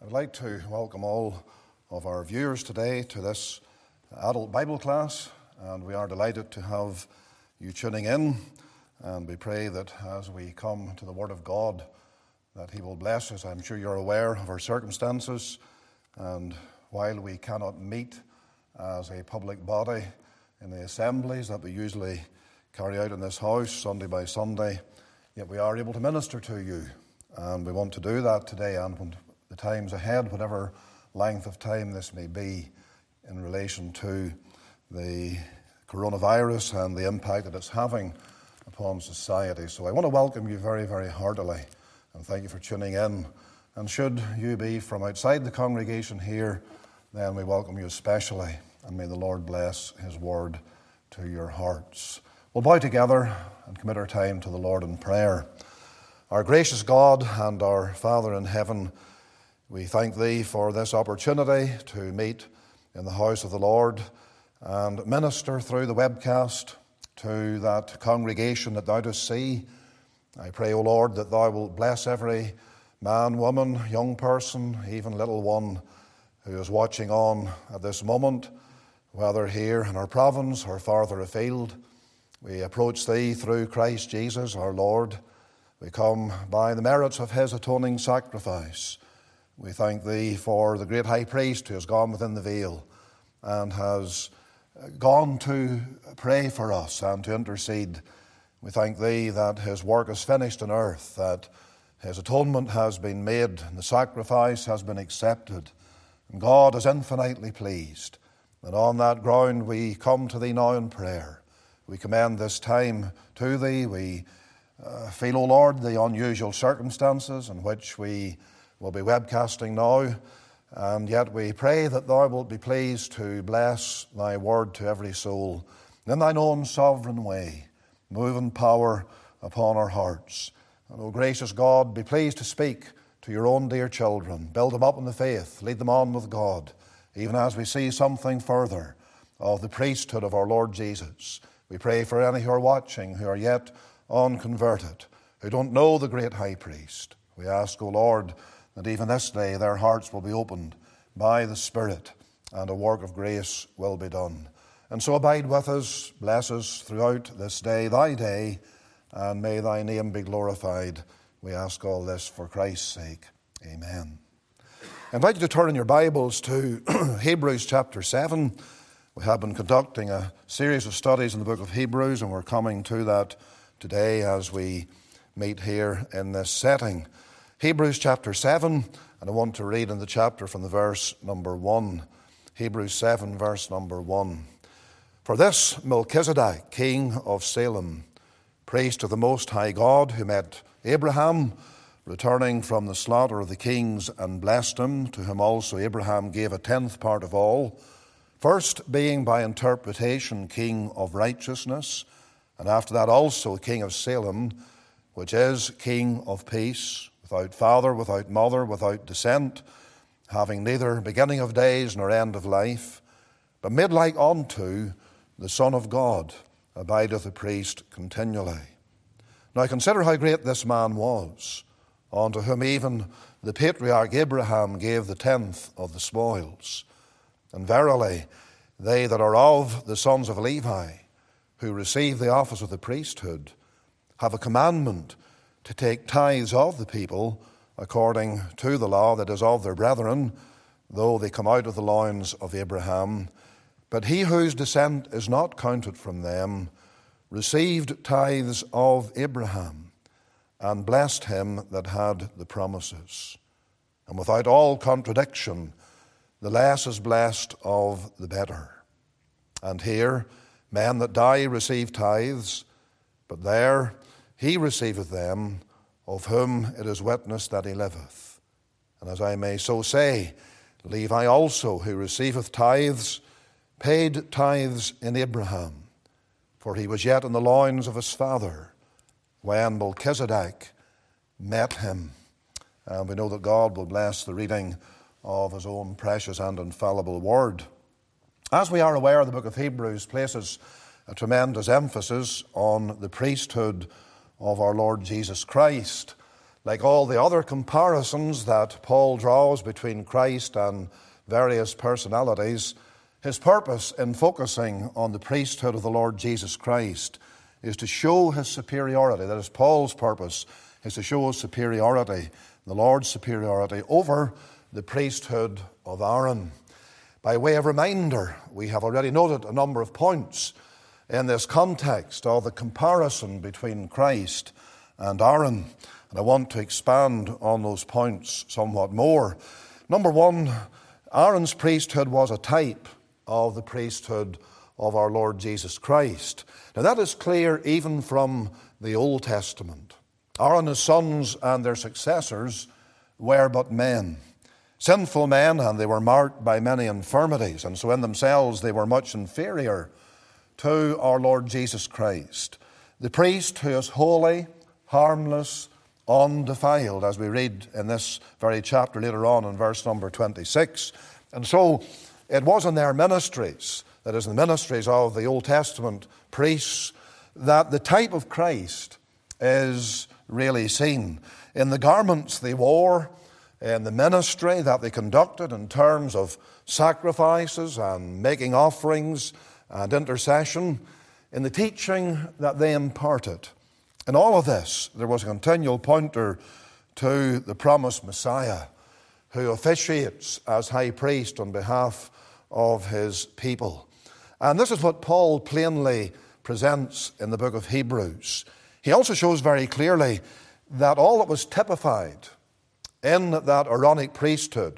I'd like to welcome all of our viewers today to this adult Bible class, and we are delighted to have you tuning in, and we pray that as we come to the Word of God that He will bless us. I'm sure you're aware of our circumstances, and while we cannot meet as a public body in the assemblies that we usually carry out in this house Sunday by Sunday, yet we are able to minister to you, and we want to do that today and when the times ahead, whatever length of time this may be in relation to the coronavirus and the impact that it's having upon society. So I want to welcome you very, very heartily and thank you for tuning in. And should you be from outside the congregation here, then we welcome you especially, and may the Lord bless His word to your hearts. We'll bow together and commit our time to the Lord in prayer. Our gracious God and our Father in heaven, we thank Thee for this opportunity to meet in the house of the Lord and minister through the webcast to that congregation that Thou dost see. I pray, O Lord, that Thou wilt bless every man, woman, young person, even little one who is watching on at this moment, whether here in our province or farther afield. We approach Thee through Christ Jesus our Lord. We come by the merits of His atoning sacrifice. We thank Thee for the great high priest who has gone within the veil and has gone to pray for us and to intercede. We thank Thee that His work is finished on earth, that His atonement has been made and the sacrifice has been accepted. And God is infinitely pleased. And on that ground we come to Thee now in prayer. We commend this time to Thee. We feel, O Lord, the unusual circumstances in which we will be webcasting now, and yet we pray that Thou wilt be pleased to bless Thy word to every soul in Thine own sovereign way. Move in power upon our hearts. And, O gracious God, be pleased to speak to Your own dear children. Build them up in the faith. Lead them on with God, even as we see something further of the priesthood of our Lord Jesus. We pray for any who are watching, who are yet unconverted, who don't know the great high priest. We ask, O Lord, that even this day their hearts will be opened by the Spirit and a work of grace will be done. And so abide with us, bless us throughout this day, Thy day, and may Thy name be glorified. We ask all this for Christ's sake. Amen. I invite you to turn in your Bibles to Hebrews chapter 7. We have been conducting a series of studies in the book of Hebrews, and we're coming to that today as we meet here in this setting. Hebrews chapter 7, and I want to read in the chapter from the verse number 1. Hebrews 7, verse number 1. For this Melchizedek, king of Salem, priest of the Most High God, who met Abraham, returning from the slaughter of the kings, and blessed him, to whom also Abraham gave a tenth part of all, first being by interpretation king of righteousness, and after that also king of Salem, which is king of peace, without father, without mother, without descent, having neither beginning of days nor end of life, but made like unto the Son of God, abideth a priest continually. Now consider how great this man was, unto whom even the patriarch Abraham gave the tenth of the spoils. And verily, they that are of the sons of Levi, who receive the office of the priesthood, have a commandment to take tithes of the people according to the law that is of their brethren, though they come out of the loins of Abraham. But he whose descent is not counted from them received tithes of Abraham, and blessed him that had the promises. And without all contradiction, the less is blessed of the better. And here, men that die receive tithes, but there he receiveth them, of whom it is witnessed that he liveth. And as I may so say, Levi also, who receiveth tithes, paid tithes in Abraham, for he was yet in the loins of his father, when Melchizedek met him. And we know that God will bless the reading of His own precious and infallible word. As we are aware, the book of Hebrews places a tremendous emphasis on the priesthood of our Lord Jesus Christ. Like all the other comparisons that Paul draws between Christ and various personalities, his purpose in focusing on the priesthood of the Lord Jesus Christ is to show his superiority. That is, Paul's purpose is to show his superiority, the Lord's superiority over the priesthood of Aaron. By way of reminder, we have already noted a number of points in this context of the comparison between Christ and Aaron. And I want to expand on those points somewhat more. Number one, Aaron's priesthood was a type of the priesthood of our Lord Jesus Christ. Now that is clear even from the Old Testament. Aaron, his sons, and their successors were but men. Sinful men, and they were marked by many infirmities, and so in themselves they were much inferior to our Lord Jesus Christ. The priest who is holy, harmless, undefiled, as we read in this very chapter later on in verse number 26. And so it was in their ministries, that is, in the ministries of the Old Testament priests, that the type of Christ is really seen. In the garments they wore, in the ministry that they conducted in terms of sacrifices and making offerings and intercession, in the teaching that they imparted. In all of this, there was a continual pointer to the promised Messiah who officiates as high priest on behalf of his people. And this is what Paul plainly presents in the book of Hebrews. He also shows very clearly that all that was typified in that Aaronic priesthood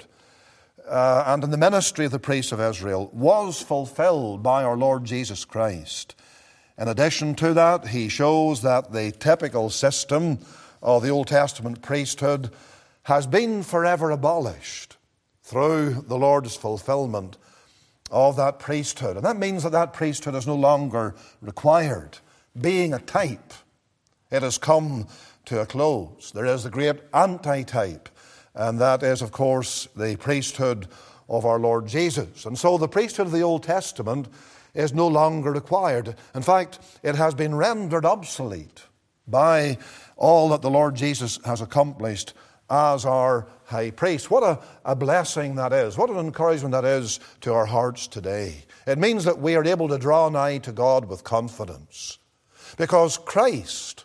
and in the ministry of the priests of Israel was fulfilled by our Lord Jesus Christ. In addition to that, he shows that the typical system of the Old Testament priesthood has been forever abolished through the Lord's fulfillment of that priesthood. And that means that that priesthood is no longer required. Being a type, it has come to a close. There is the great anti-type, and that is, of course, the priesthood of our Lord Jesus. And so the priesthood of the Old Testament is no longer required. In fact, it has been rendered obsolete by all that the Lord Jesus has accomplished as our high priest. What a blessing that is. What an encouragement that is to our hearts today. It means that we are able to draw nigh to God with confidence, because Christ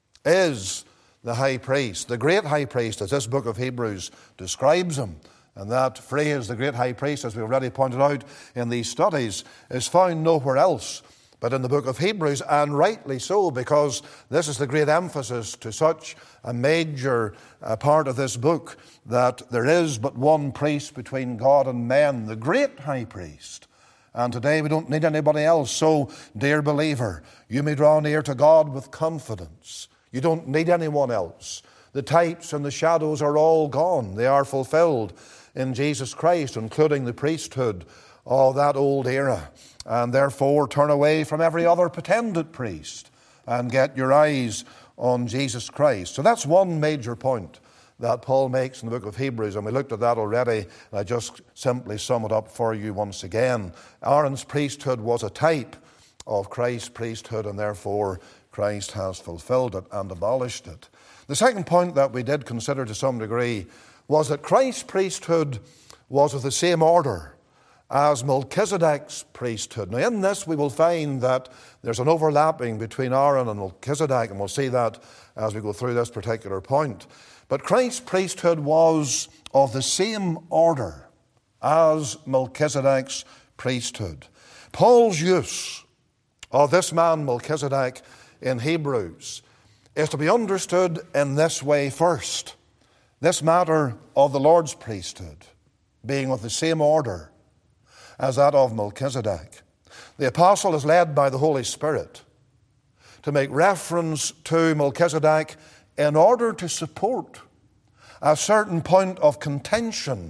is the high priest, the great high priest, as this book of Hebrews describes him. And that phrase, the great high priest, as we already pointed out in these studies, is found nowhere else but in the book of Hebrews, and rightly so, because this is the great emphasis to such a major part of this book, that there is but one priest between God and men, the great high priest. And today we don't need anybody else. So, dear believer, you may draw near to God with confidence. You don't need anyone else. The types and the shadows are all gone. They are fulfilled in Jesus Christ, including the priesthood of that old era. And therefore, turn away from every other pretended priest and get your eyes on Jesus Christ. So that's one major point that Paul makes in the book of Hebrews, and we looked at that already, and I just simply sum it up for you once again. Aaron's priesthood was a type of Christ's priesthood, and therefore Christ has fulfilled it and abolished it. The second point that we did consider to some degree was that Christ's priesthood was of the same order as Melchizedek's priesthood. Now in this we will find that there's an overlapping between Aaron and Melchizedek, and we'll see that as we go through this particular point. But Christ's priesthood was of the same order as Melchizedek's priesthood. Paul's use of this man Melchizedek in Hebrews is to be understood in this way first. This matter of the Lord's priesthood being of the same order as that of Melchizedek. The apostle is led by the Holy Spirit to make reference to Melchizedek in order to support a certain point of contention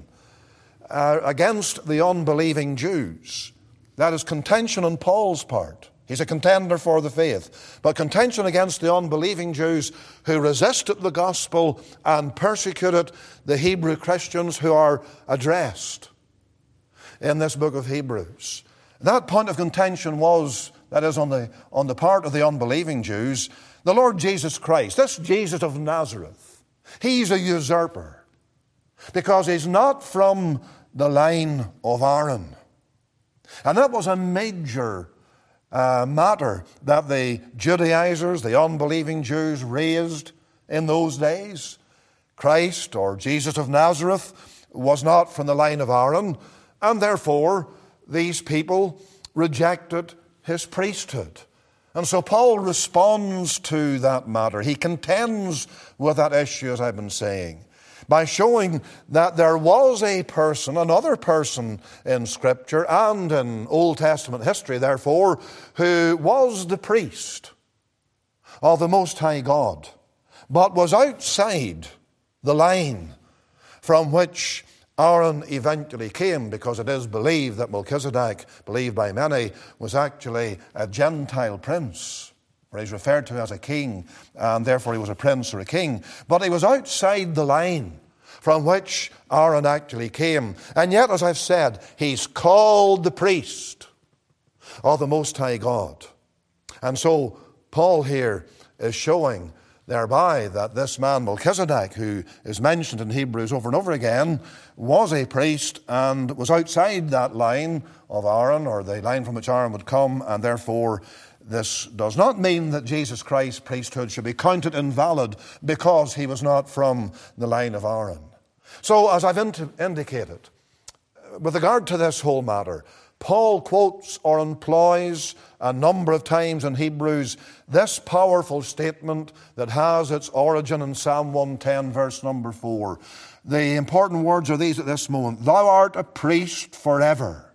against the unbelieving Jews. That is contention on Paul's part. He's a contender for the faith, but contention against the unbelieving Jews who resisted the gospel and persecuted the Hebrew Christians who are addressed in this book of Hebrews. That point of contention was, that is, on the part of the unbelieving Jews, the Lord Jesus Christ, this Jesus of Nazareth. He's a usurper because he's not from the line of Aaron. And that was a major matter that the Judaizers, the unbelieving Jews, raised in those days. Christ, or Jesus of Nazareth, was not from the line of Aaron, and therefore these people rejected his priesthood. And so Paul responds to that matter. He contends with that issue, as I've been saying, by showing that there was a person, another person in Scripture and in Old Testament history, therefore, who was the priest of the Most High God, but was outside the line from which Aaron eventually came, because it is believed that Melchizedek, believed by many, was actually a Gentile prince, or he's referred to as a king, and therefore he was a prince or a king. But he was outside the line from which Aaron actually came. And yet, as I've said, he's called the priest of the Most High God. And so Paul here is showing thereby that this man Melchizedek, who is mentioned in Hebrews over and over again, was a priest and was outside that line of Aaron, or the line from which Aaron would come, and therefore this does not mean that Jesus Christ's priesthood should be counted invalid because he was not from the line of Aaron. So, as I've indicated, with regard to this whole matter, Paul quotes or employs a number of times in Hebrews this powerful statement that has its origin in Psalm 110, verse number 4. The important words are these at this moment: "Thou art a priest forever,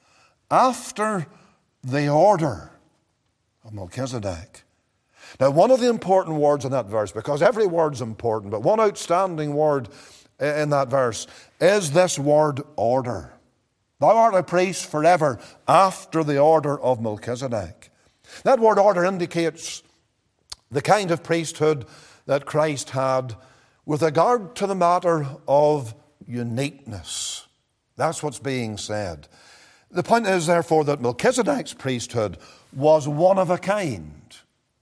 after the order of Melchizedek." Now, one of the important words in that verse, because every word's important, but one outstanding word in that verse is this word order. Thou art a priest forever, after the order of Melchizedek. That word order indicates the kind of priesthood that Christ had with regard to the matter of uniqueness. That's what's being said. The point is, therefore, that Melchizedek's priesthood was one of a kind.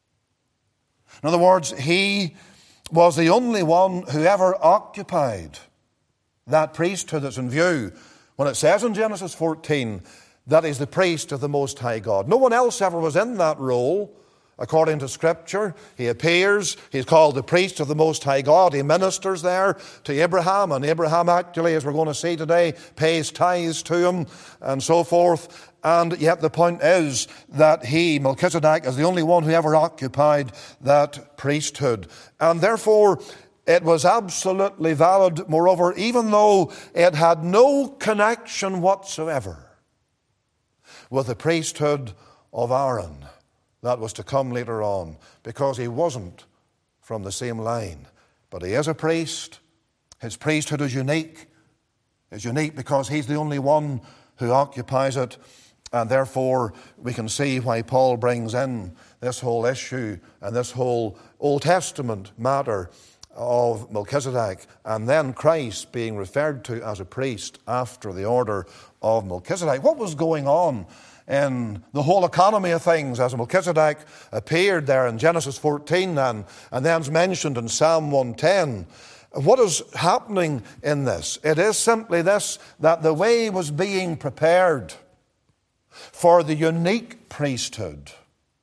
In other words, he was the only one who ever occupied that priesthood that's in view when it says in Genesis 14 that he's the priest of the Most High God. No one else ever was in that role, according to Scripture. He appears, he's called the priest of the Most High God. He ministers there to Abraham, and Abraham actually, as we're going to see today, pays tithes to him and so forth. And yet the point is that he, Melchizedek, is the only one who ever occupied that priesthood. And therefore, it was absolutely valid, moreover, even though it had no connection whatsoever with the priesthood of Aaron that was to come later on, because he wasn't from the same line. But he is a priest. His priesthood is unique. It's unique because he's the only one who occupies it, and therefore we can see why Paul brings in this whole issue and this whole Old Testament matter of Melchizedek, and then Christ being referred to as a priest after the order of Melchizedek. What was going on in the whole economy of things as Melchizedek appeared there in Genesis 14 and then is mentioned in Psalm 110? What is happening in this? It is simply this, that the way was being prepared for the unique priesthood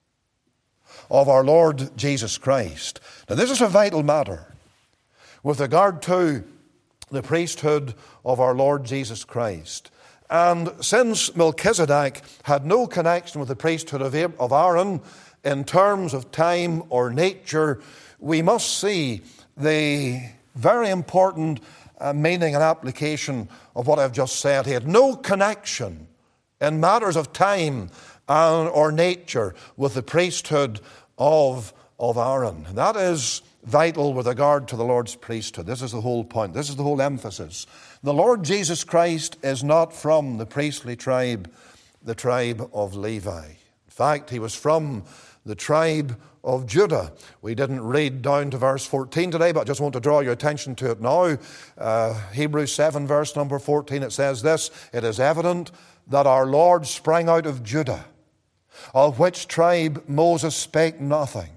of our Lord Jesus Christ. Now, this is a vital matter with regard to the priesthood of our Lord Jesus Christ. And since Melchizedek had no connection with the priesthood of Aaron in terms of time or nature, we must see the very important meaning and application of what I've just said. He had no connection in matters of time or nature with the priesthood of Aaron. And that is vital with regard to the Lord's priesthood. This is the whole point. This is the whole emphasis. The Lord Jesus Christ is not from the priestly tribe, the tribe of Levi. In fact, he was from the tribe of Judah. We didn't read down to verse 14 today, but I just want to draw your attention to it now. Hebrews 7, verse number 14, it says this: "It is evident that our Lord sprang out of Judah, of which tribe Moses spake nothing,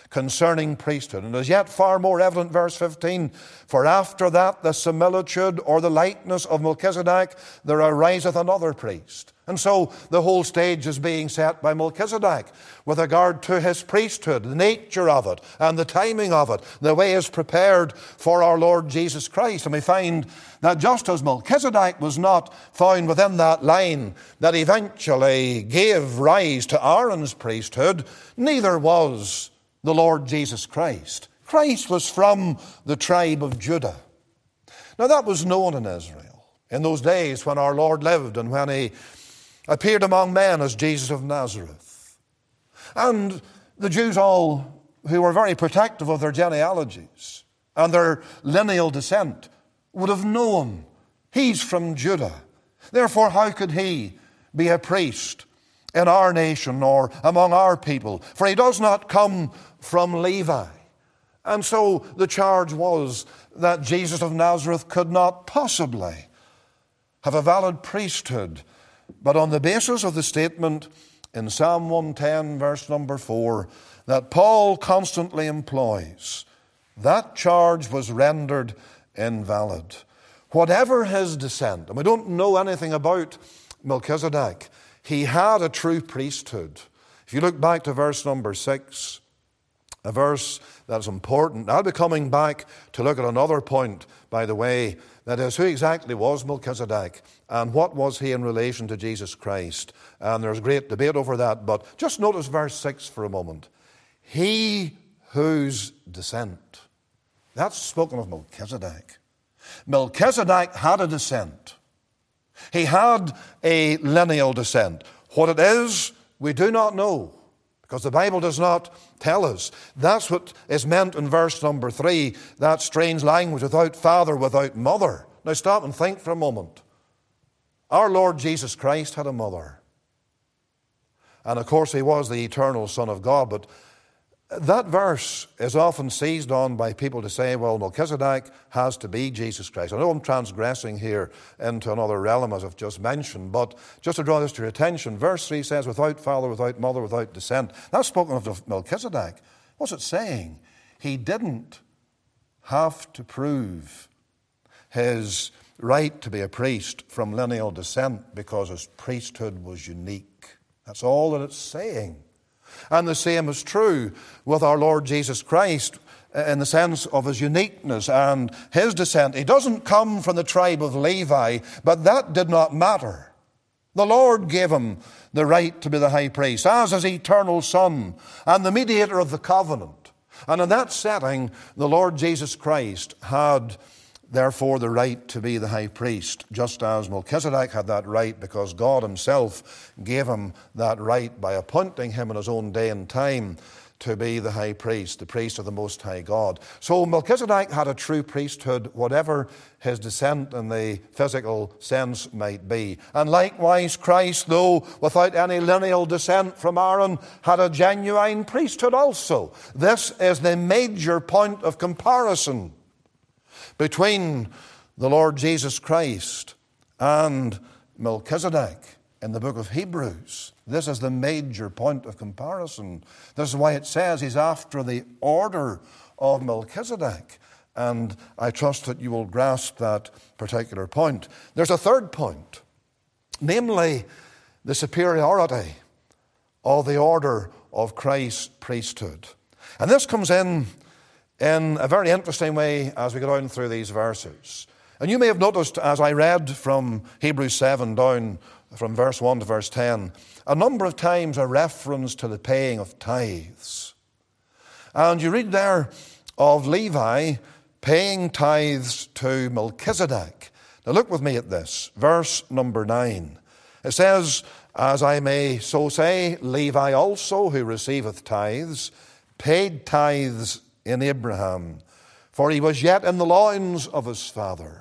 concerning priesthood. And as yet far more evident, verse 15, for after that the similitude or the likeness of Melchizedek, there ariseth another priest. And so the whole stage is being set by Melchizedek with regard to his priesthood, the nature of it, and the timing of it. The way is prepared for our Lord Jesus Christ. And we find that just as Melchizedek was not found within that line that eventually gave rise to Aaron's priesthood, neither was the Lord Jesus Christ. Christ was from the tribe of Judah. Now that was known in Israel in those days when our Lord lived and when he appeared among men as Jesus of Nazareth. And the Jews all, who were very protective of their genealogies and their lineal descent, would have known he's from Judah. Therefore, how could he be a priest in our nation or among our people? For he does not come from Levi. And so the charge was that Jesus of Nazareth could not possibly have a valid priesthood. But on the basis of the statement in Psalm 110, verse number 4, that Paul constantly employs, that charge was rendered invalid. Whatever his descent, and we don't know anything about Melchizedek, he had a true priesthood. If you look back to verse number 6, a verse that's important. I'll be coming back to look at another point, by the way, that is, who exactly was Melchizedek and what was he in relation to Jesus Christ? And there's great debate over that, but just notice verse 6 for a moment. He whose descent. That's spoken of Melchizedek. Melchizedek had a descent. He had a lineal descent. What it is, we do not know, because the Bible does not tell us. That's what is meant in verse number 3, that strange language, without father, without mother. Now stop and think for a moment. Our Lord Jesus Christ had a mother. And of course he was the eternal Son of God, but that verse is often seized on by people to say, well, Melchizedek has to be Jesus Christ. I know I'm transgressing here into another realm, as I've just mentioned, but just to draw this to your attention, verse 3 says, without father, without mother, without descent. That's spoken of Melchizedek. What's it saying? He didn't have to prove his right to be a priest from lineal descent because his priesthood was unique. That's all that it's saying. And the same is true with our Lord Jesus Christ in the sense of his uniqueness and his descent. He doesn't come from the tribe of Levi, but that did not matter. The Lord gave him the right to be the high priest as his eternal Son and the mediator of the covenant. And in that setting, the Lord Jesus Christ had therefore the right to be the high priest, just as Melchizedek had that right because God himself gave him that right by appointing him in his own day and time to be the high priest, the priest of the Most High God. So Melchizedek had a true priesthood, whatever his descent in the physical sense might be. And likewise, Christ, though without any lineal descent from Aaron, had a genuine priesthood also. This is the major point of comparison between the Lord Jesus Christ and Melchizedek in the book of Hebrews. This is the major point of comparison. This is why it says he's after the order of Melchizedek. And I trust that you will grasp that particular point. There's a third point, namely the superiority of the order of Christ's priesthood. And this comes in a very interesting way as we go down through these verses. And you may have noticed as I read from Hebrews 7 down from verse 1 to verse 10, a number of times a reference to the paying of tithes. And you read there of Levi paying tithes to Melchizedek. Now look with me at this, verse number 9. It says, as I may so say, Levi also, who receiveth tithes, paid tithes in Abraham, for he was yet in the loins of his father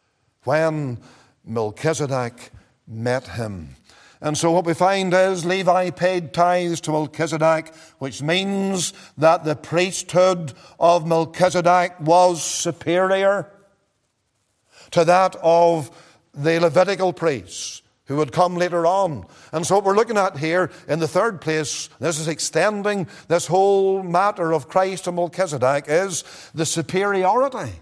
when Melchizedek met him. And so what we find is Levi paid tithes to Melchizedek, which means that the priesthood of Melchizedek was superior to that of the Levitical priests who would come later on. And so what we're looking at here in the third place, this is extending this whole matter of Christ and Melchizedek, is the superiority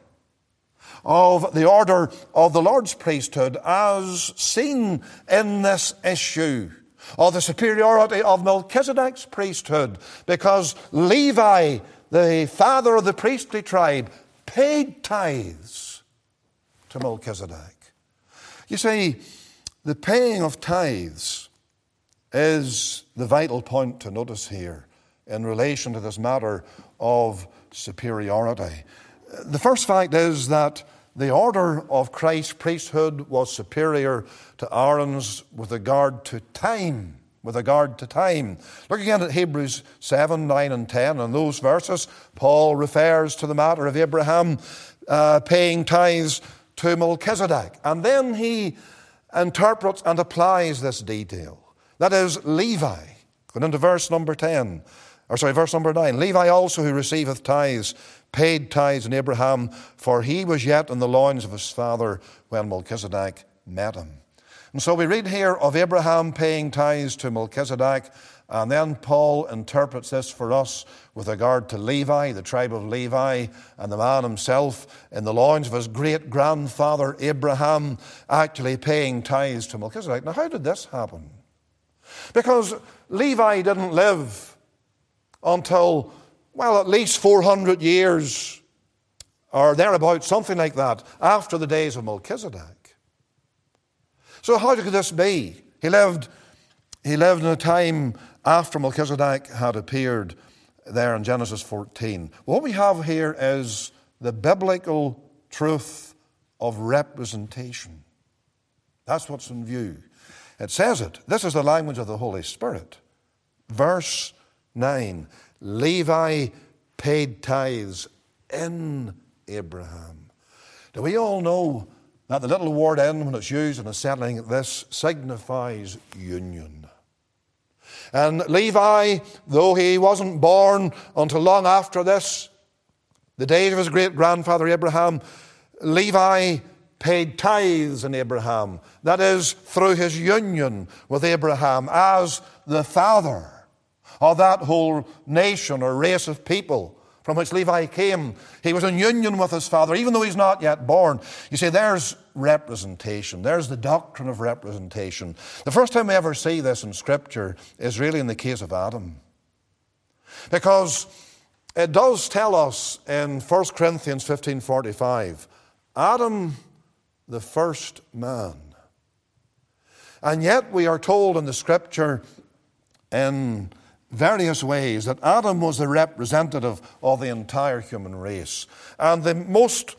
of the order of the Lord's priesthood as seen in this issue of the superiority of Melchizedek's priesthood, because Levi, the father of the priestly tribe, paid tithes to Melchizedek. You see, the paying of tithes is the vital point to notice here in relation to this matter of superiority. The first fact is that the order of Christ's priesthood was superior to Aaron's with regard to time. Look again at Hebrews 7, 9 and 10. In those verses, Paul refers to the matter of Abraham paying tithes to Melchizedek. And then he interprets and applies this detail. That is, Levi. Going into verse number 9. Levi also, who receiveth tithes, paid tithes in Abraham, for he was yet in the loins of his father when Melchizedek met him. And so we read here of Abraham paying tithes to Melchizedek, and then Paul interprets this for us with regard to Levi, the tribe of Levi, and the man himself in the loins of his great-grandfather Abraham, actually paying tithes to Melchizedek. Now, how did this happen? Because Levi didn't live until, at least 400 years or thereabouts, something like that, after the days of Melchizedek. So how could this be? He lived in a time after Melchizedek had appeared there in Genesis 14. What we have here is the biblical truth of representation. That's what's in view. It says it. This is the language of the Holy Spirit. Verse 9, Levi paid tithes in Abraham. Do we all know that the little word "in," when it's used in a setting like this, signifies union? And Levi, though he wasn't born until long after this, the days of his great-grandfather Abraham, Levi paid tithes in Abraham. That is, through his union with Abraham as the father of that whole nation or race of people from which Levi came. He was in union with his father, even though he's not yet born. You see, there's representation. There's the doctrine of representation. The first time we ever see this in Scripture is really in the case of Adam. Because it does tell us in 1 Corinthians 15:45, Adam, the first man. And yet we are told in the Scripture in various ways that Adam was the representative of the entire human race. And the most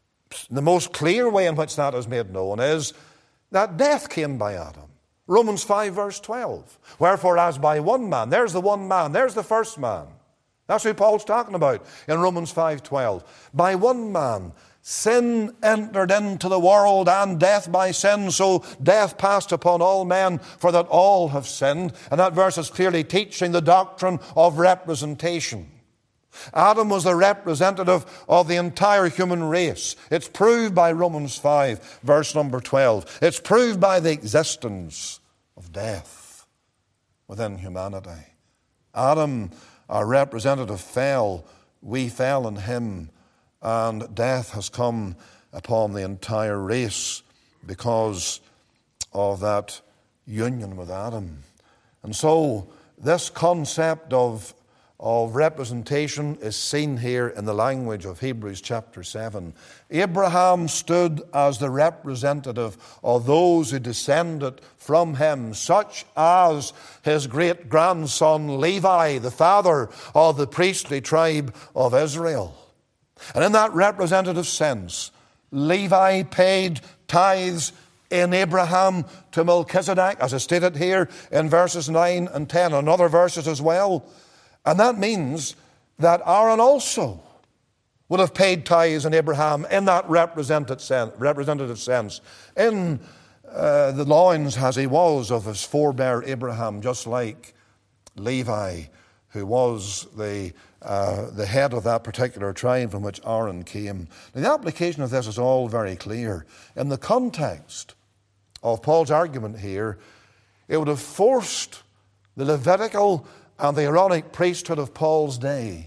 clear way in which that is made known is that death came by Adam. Romans 5 verse 12. Wherefore as by one man, there's the one man, there's the first man. That's who Paul's talking about in Romans 5:12. By one man sin entered into the world, and death by sin, so death passed upon all men, for that all have sinned. And that verse is clearly teaching the doctrine of representation. Adam was the representative of the entire human race. It's proved by Romans 5, verse number 12. It's proved by the existence of death within humanity. Adam, our representative, fell. We fell in him. And death has come upon the entire race because of that union with Adam. And so this concept of representation is seen here in the language of Hebrews chapter 7. Abraham stood as the representative of those who descended from him, such as his great-grandson Levi, the father of the priestly tribe of Israel. And in that representative sense, Levi paid tithes in Abraham to Melchizedek, as is stated here in verses 9 and 10, and other verses as well. And that means that Aaron also would have paid tithes in Abraham in that representative sense, in the loins as he was of his forebear Abraham, just like Levi, who was the head of that particular tribe from which Aaron came. Now, the application of this is all very clear. In the context of Paul's argument here, it would have forced the Levitical and the Aaronic priesthood of Paul's day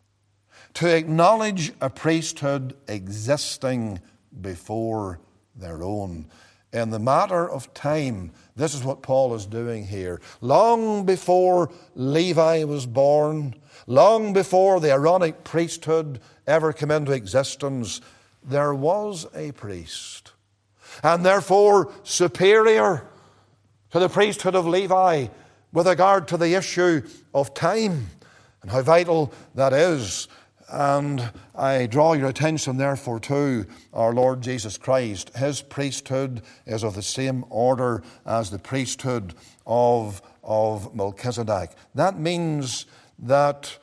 to acknowledge a priesthood existing before their own. In the matter of time, this is what Paul is doing here. Long before Levi was born, long before the Aaronic priesthood ever came into existence, there was a priest, and therefore superior to the priesthood of Levi with regard to the issue of time and how vital that is. And I draw your attention therefore to our Lord Jesus Christ. His priesthood is of the same order as the priesthood of Melchizedek. That means that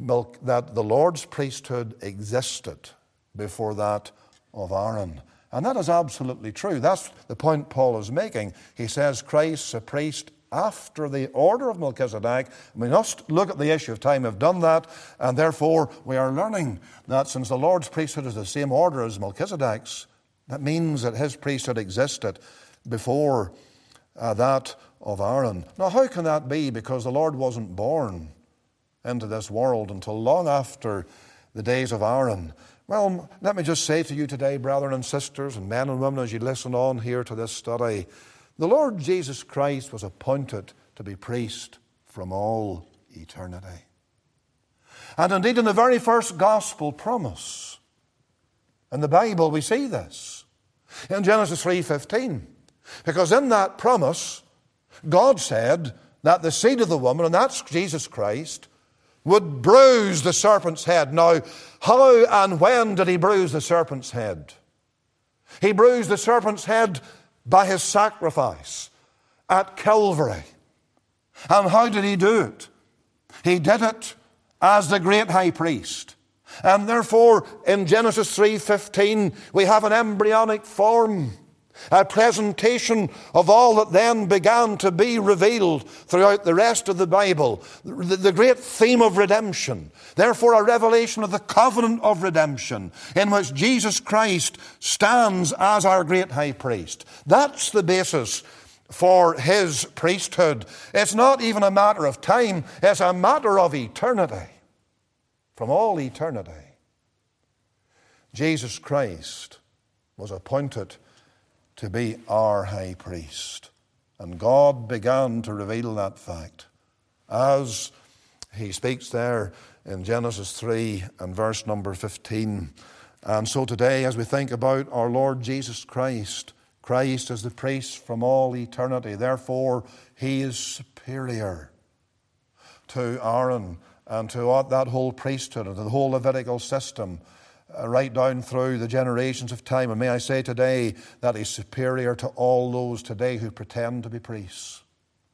the Lord's priesthood existed before that of Aaron. And that is absolutely true. That's the point Paul is making. He says Christ's a priest after the order of Melchizedek. We must look at the issue of time. We've done that, and therefore we are learning that since the Lord's priesthood is the same order as Melchizedek's, that means that his priesthood existed before that of Aaron. Now, how can that be? Because the Lord wasn't born into this world until long after the days of Aaron. Well, let me just say to you today, brethren and sisters, and men and women, as you listen on here to this study, the Lord Jesus Christ was appointed to be priest from all eternity. And indeed, in the very first gospel promise in the Bible, we see this in Genesis 3:15. Because in that promise, God said that the seed of the woman, and that's Jesus Christ, would bruise the serpent's head. Now, how and when did he bruise the serpent's head? He bruised the serpent's head by his sacrifice at Calvary. And how did he do it? He did it as the great high priest. And therefore, in Genesis 3:15, we have an embryonic form, a presentation of all that then began to be revealed throughout the rest of the Bible. The great theme of redemption. Therefore, a revelation of the covenant of redemption in which Jesus Christ stands as our great high priest. That's the basis for his priesthood. It's not even a matter of time. It's a matter of eternity. From all eternity, Jesus Christ was appointed to be our high priest. And God began to reveal that fact as he speaks there in Genesis 3 and verse number 15. And so today, as we think about our Lord Jesus Christ, Christ is the priest from all eternity. Therefore, he is superior to Aaron and to that whole priesthood and to the whole Levitical system, right down through the generations of time. And may I say today that he's superior to all those today who pretend to be priests.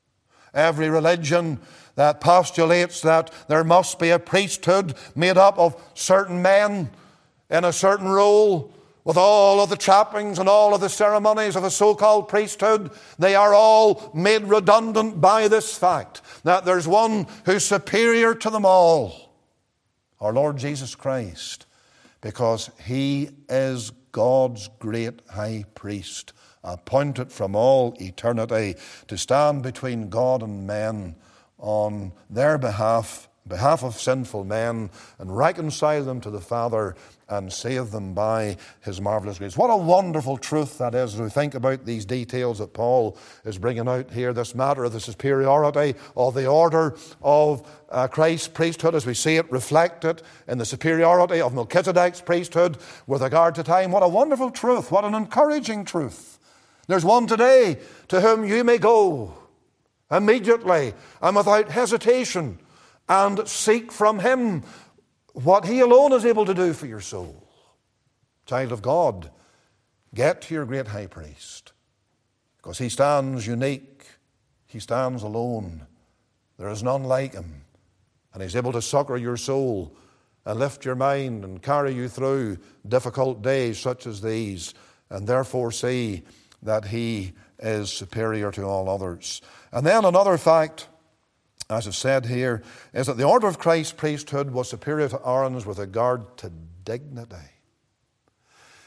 Every religion that postulates that there must be a priesthood made up of certain men in a certain role, with all of the trappings and all of the ceremonies of a so-called priesthood, they are all made redundant by this fact that there's one who's superior to them all, our Lord Jesus Christ, because he is God's great high priest, appointed from all eternity to stand between God and men on their behalf of sinful men, and reconcile them to the Father and save them by his marvelous grace. What a wonderful truth that is as we think about these details that Paul is bringing out here, this matter of the superiority of the order of Christ's priesthood as we see it reflected in the superiority of Melchizedek's priesthood with regard to time. What a wonderful truth, what an encouraging truth. There's one today to whom you may go immediately and without hesitation and seek from him what he alone is able to do for your soul. Child of God, get to your great high priest, because he stands unique. He stands alone. There is none like him. And he's able to succor your soul and lift your mind and carry you through difficult days such as these, and therefore see that he is superior to all others. And then another fact, as I've said here, is that the order of Christ's priesthood was superior to Aaron's with regard to dignity.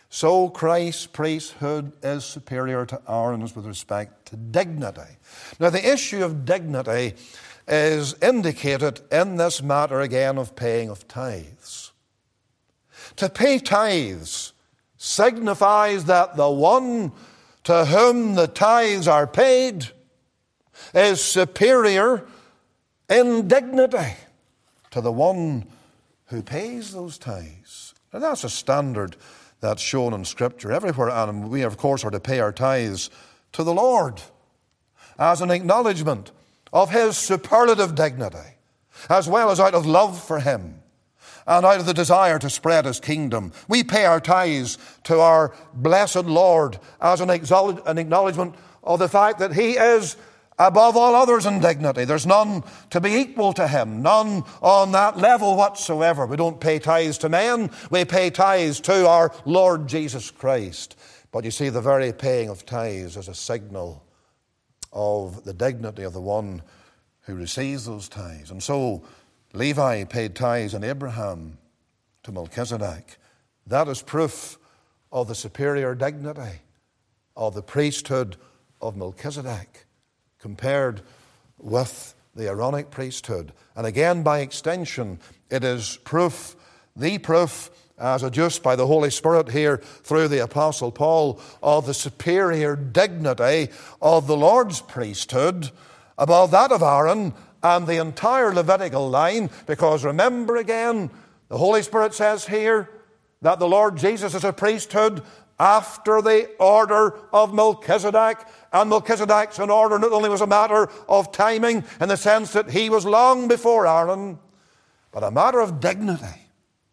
so Christ's priesthood is superior to Aaron's with respect to dignity. Now, the issue of dignity is indicated in this matter again of paying of tithes. To pay tithes signifies that the one to whom the tithes are paid is superior in dignity to the one who pays those tithes. Now, that's a standard that's shown in Scripture everywhere, and we, of course, are to pay our tithes to the Lord as an acknowledgement of His superlative dignity, as well as out of love for Him and out of the desire to spread His kingdom. We pay our tithes to our blessed Lord as an acknowledgement of the fact that He is above all others in dignity. There's none to be equal to Him, none on that level whatsoever. We don't pay tithes to men, we pay tithes to our Lord Jesus Christ. But you see, the very paying of tithes is a signal of the dignity of the one who receives those tithes. And so Levi paid tithes in Abraham to Melchizedek. That is proof of the superior dignity of the priesthood of Melchizedek compared with the Aaronic priesthood. And again, by extension, it is proof, the proof, as adduced by the Holy Spirit here through the Apostle Paul, of the superior dignity of the Lord's priesthood above that of Aaron and the entire Levitical line. Because remember again, the Holy Spirit says here that the Lord Jesus is a priesthood after the order of Melchizedek. And Melchizedek's an order not only was a matter of timing in the sense that he was long before Aaron, but a matter of dignity.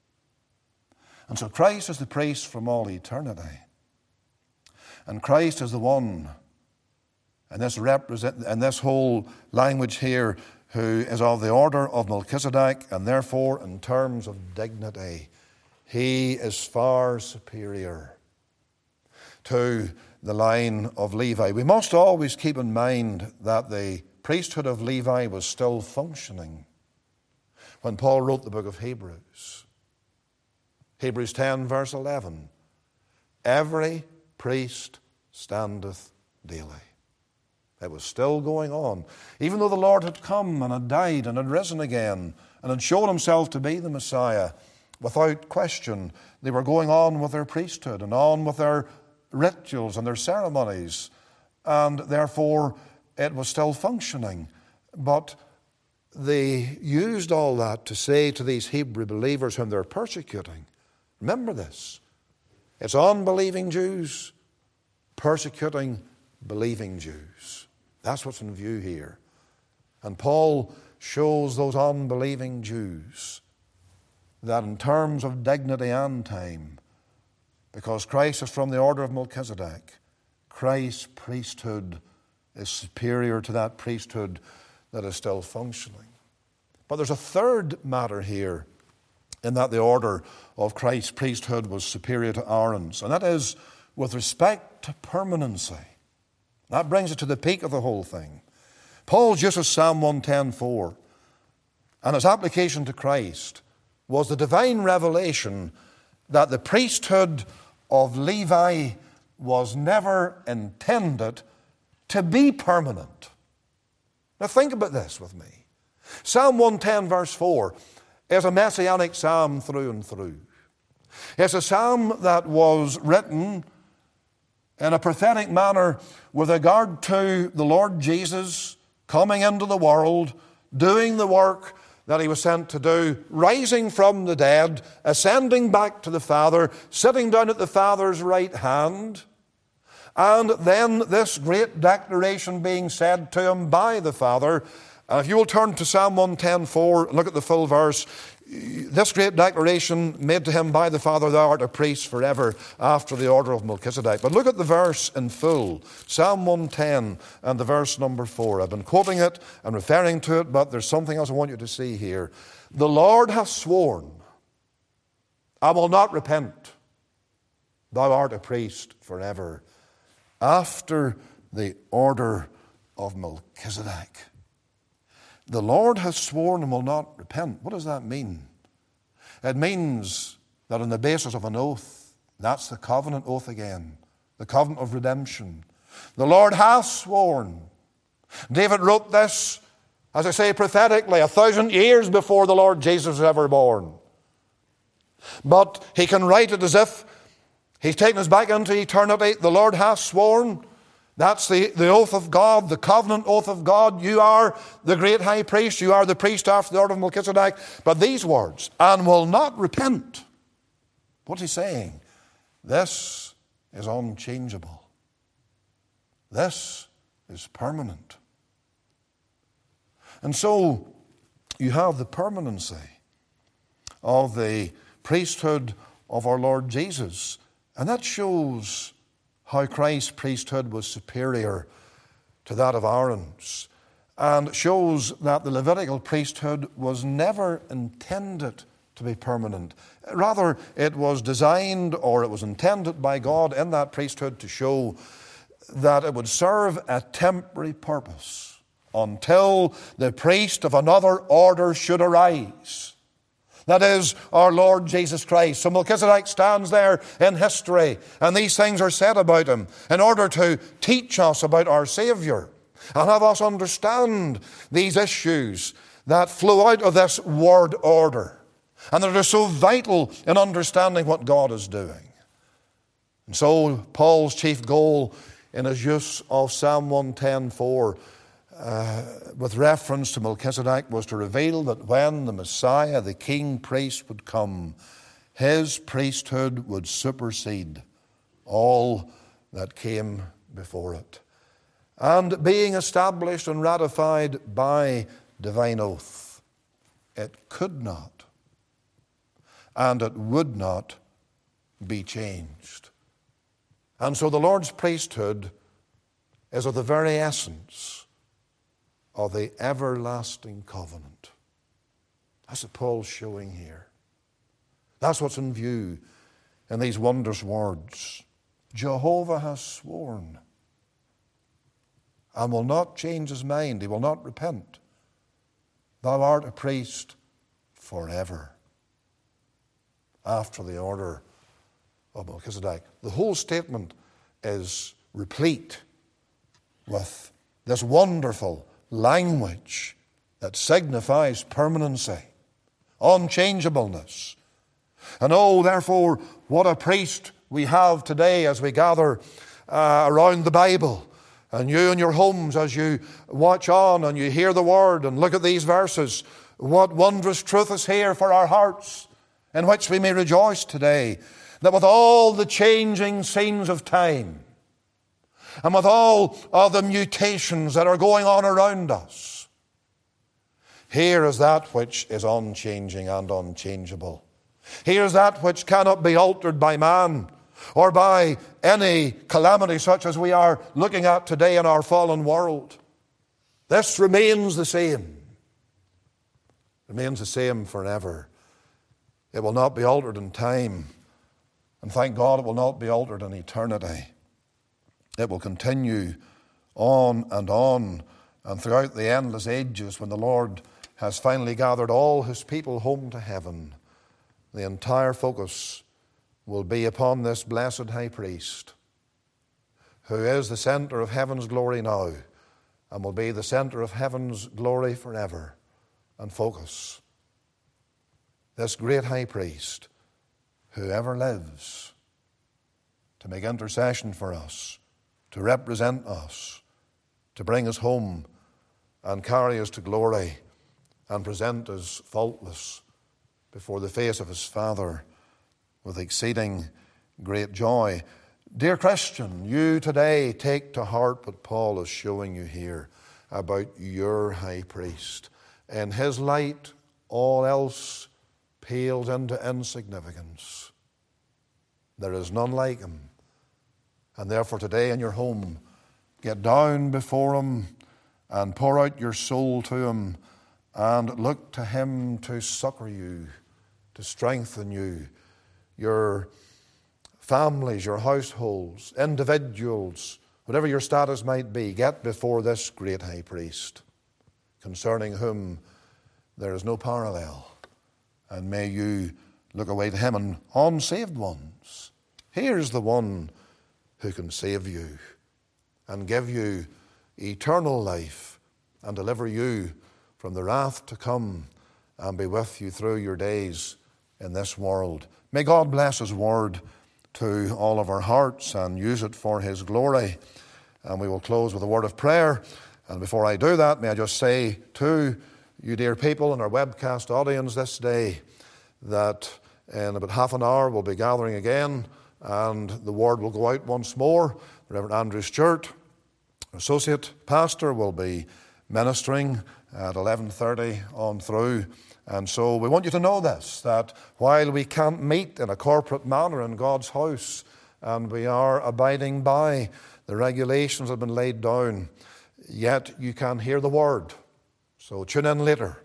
And so Christ is the priest from all eternity. And Christ is the one, and this whole language here, who is of the order of Melchizedek, and therefore in terms of dignity, he is far superior to the line of Levi. We must always keep in mind that the priesthood of Levi was still functioning when Paul wrote the book of Hebrews. Hebrews 10 verse 11. Every priest standeth daily. It was still going on. Even though the Lord had come and had died and had risen again and had shown himself to be the Messiah, without question, they were going on with their priesthood and on with their rituals and their ceremonies, and therefore it was still functioning. But they used all that to say to these Hebrew believers whom they're persecuting, remember this, it's unbelieving Jews persecuting believing Jews. That's what's in view here. And Paul shows those unbelieving Jews that in terms of dignity and time, because Christ is from the order of Melchizedek, Christ's priesthood is superior to that priesthood that is still functioning. But there's a third matter here, in that the order of Christ's priesthood was superior to Aaron's, and that is with respect to permanency. That brings it to the peak of the whole thing. Paul uses Psalm 110:4, and its application to Christ was the divine revelation that the priesthood of Levi was never intended to be permanent. Now think about this with me. Psalm 110 verse 4 is a messianic psalm through and through. It's a psalm that was written in a prophetic manner with regard to the Lord Jesus coming into the world, doing the work that he was sent to do, rising from the dead, ascending back to the Father, sitting down at the Father's right hand, and then this great declaration being said to him by the Father. And if you will turn to Psalm 110:4 and look at the full verse, this great declaration made to him by the Father, thou art a priest forever after the order of Melchizedek. But look at the verse in full, Psalm 110 and the verse number 4. I've been quoting it and referring to it, but there's something else I want you to see here. The Lord hath sworn, I will not repent. Thou art a priest forever after the order of Melchizedek. The Lord has sworn and will not repent. What does that mean? It means that on the basis of an oath, That's the covenant oath again, the covenant of redemption. The Lord hath sworn. David wrote this, as I say, prophetically, 1,000 years before the Lord Jesus was ever born. But he can write it as if he's taken us back into eternity. The Lord hath sworn. That's the oath of God, the covenant oath of God. You are the great high priest. You are the priest after the order of Melchizedek. But these words, and will not repent. What's he saying? This is unchangeable. This is permanent. And so you have the permanency of the priesthood of our Lord Jesus. And that shows how Christ's priesthood was superior to that of Aaron's, and shows that the Levitical priesthood was never intended to be permanent. Rather, it was designed, or it was intended by God in that priesthood to show that it would serve a temporary purpose until the priest of another order should arise. That is, our Lord Jesus Christ. So Melchizedek stands there in history, and these things are said about him in order to teach us about our Savior and have us understand these issues that flow out of this word order and that are so vital in understanding what God is doing. And so Paul's chief goal in his use of Psalm 110:4 with reference to Melchizedek was to reveal that when the Messiah, the king priest, would come, his priesthood would supersede all that came before it. And being established and ratified by divine oath, it could not and it would not be changed. And so the Lord's priesthood is of the very essence of the everlasting covenant. That's what Paul's showing here. That's what's in view in these wondrous words. Jehovah has sworn and will not change his mind. He will not repent. Thou art a priest forever, after the order of Melchizedek. The whole statement is replete with this wonderful language that signifies permanency, unchangeableness. And oh, therefore, what a priest we have today as we gather around the Bible. And you in your homes, as you watch on and you hear the word and look at these verses, what wondrous truth is here for our hearts, in which we may rejoice today, that with all the changing scenes of time, and with all of the mutations that are going on around us, here is that which is unchanging and unchangeable. Here is that which cannot be altered by man or by any calamity such as we are looking at today in our fallen world. This remains the same. Remains the same forever. It will not be altered in time. And thank God it will not be altered in eternity. It will continue on, and throughout the endless ages, when the Lord has finally gathered all his people home to heaven, the entire focus will be upon this blessed high priest, who is the center of heaven's glory now, and will be the center of heaven's glory forever and focus. This great high priest, who ever lives to make intercession for us, to represent us, to bring us home and carry us to glory and present us faultless before the face of his Father with exceeding great joy. Dear Christian, you today take to heart what Paul is showing you here about your high priest. In his light, all else pales into insignificance. There is none like him. And therefore today in your home, get down before him and pour out your soul to him and look to him to succor you, to strengthen you, your families, your households, individuals, whatever your status might be. Get before this great high priest, concerning whom there is no parallel. And may you look away to him. And unsaved ones, Here's the one who can save you and give you eternal life and deliver you from the wrath to come and be with you through your days in this world. May God bless His word to all of our hearts and use it for His glory. And we will close with a word of prayer. And before I do that, may I just say to you, dear people, in our webcast audience this day, that in about half an hour we'll be gathering again and the word will go out once more. The Reverend Andrew Stewart, Associate Pastor, will be ministering at 11:30 on through. And so we want you to know this, that while we can't meet in a corporate manner in God's house, and we are abiding by the regulations that have been laid down, yet you can hear the word. So tune in later.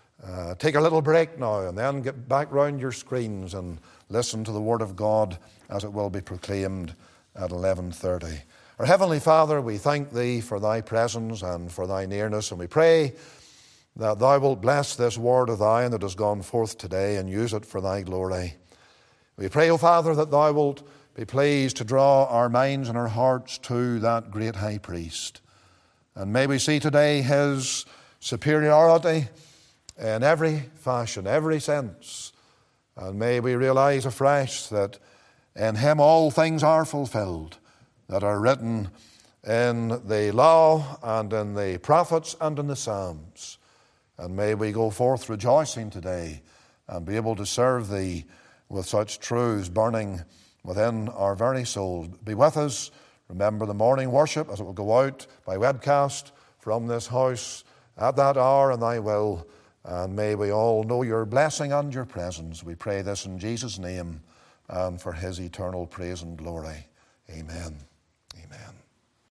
Take a little break now and then get back round your screens and listen to the word of God as it will be proclaimed at 11:30. Our Heavenly Father, we thank Thee for Thy presence and for Thy nearness, and we pray that Thou wilt bless this word of Thine that has gone forth today and use it for Thy glory. We pray, O Father, that Thou wilt be pleased to draw our minds and our hearts to that great High Priest. And may we see today His superiority in every fashion, every sense. And may we realize afresh that in Him all things are fulfilled that are written in the law and in the prophets and in the Psalms. And may we go forth rejoicing today and be able to serve Thee with such truths burning within our very souls. Be with us. Remember the morning worship as it will go out by webcast from this house at that hour in Thy will. And may we all know Your blessing and Your presence. We pray this in Jesus' name and for His eternal praise and glory. Amen. Amen.